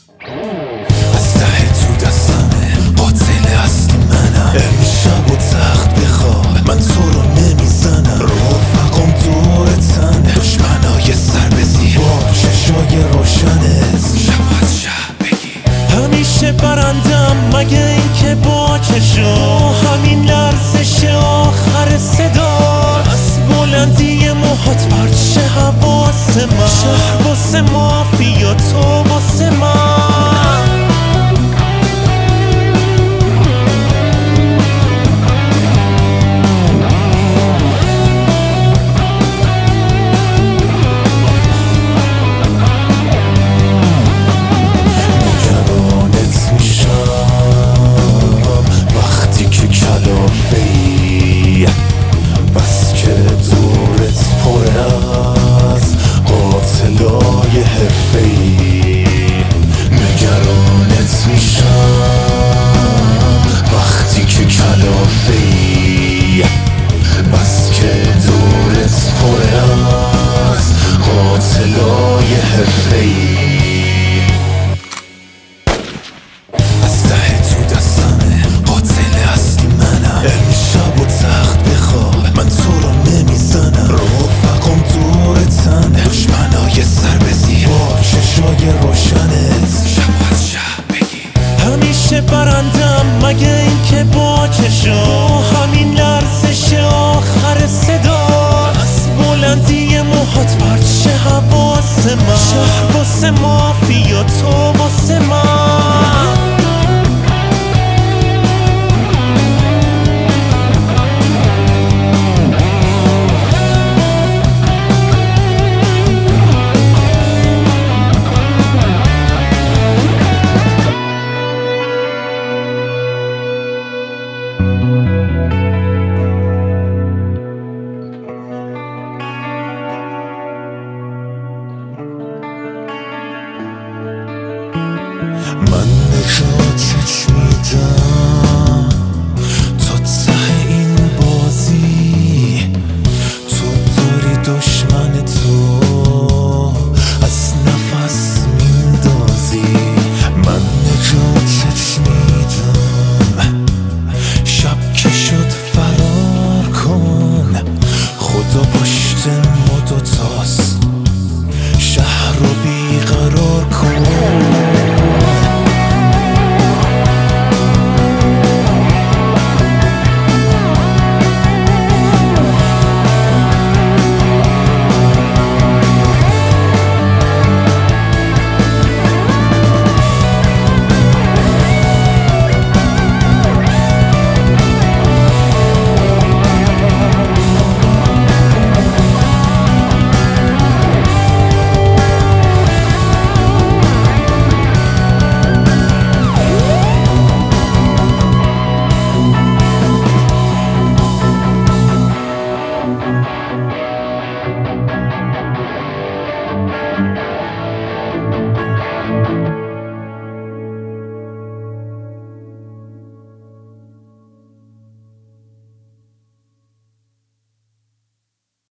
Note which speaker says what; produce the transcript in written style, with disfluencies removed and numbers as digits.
Speaker 1: از ته تو دستمه، قاتل اصلی منم. امشب و تخت بخواه، من تو رو نمیزنم. رفقام دورتن، دشمنای سر بزیر با چشای روشنت شب از شهر بگی. همیشه برندم مگه اینکه با چشا همین لرزش آخر صدا از بلندی موهات پرچه حواس من. شهر واسه مافیا، تو واسه من. نگرانت میشم وقتی که کلافه‌ای، بس که دورت پر از قاتلای حرفه‌ای. نگرانت میشم وقتی که کلافه‌ای، بس که دورت پر از قاتلای حرفه‌ای. از ته تو دستمه، قاتل اصلی منم. امشب و تخت بخواه، من تو رو نمیزنم. رفقام دورتن، دشمنای سر بزیر با چشای روشنت شب از شهر بگی. همیشه برندم مگه اینکه با چشا همین لرزش آخر صدا از بلندی موهات پرچه حواس من. شهر واسه مافیا، تو واسه من. من نجاتت میدم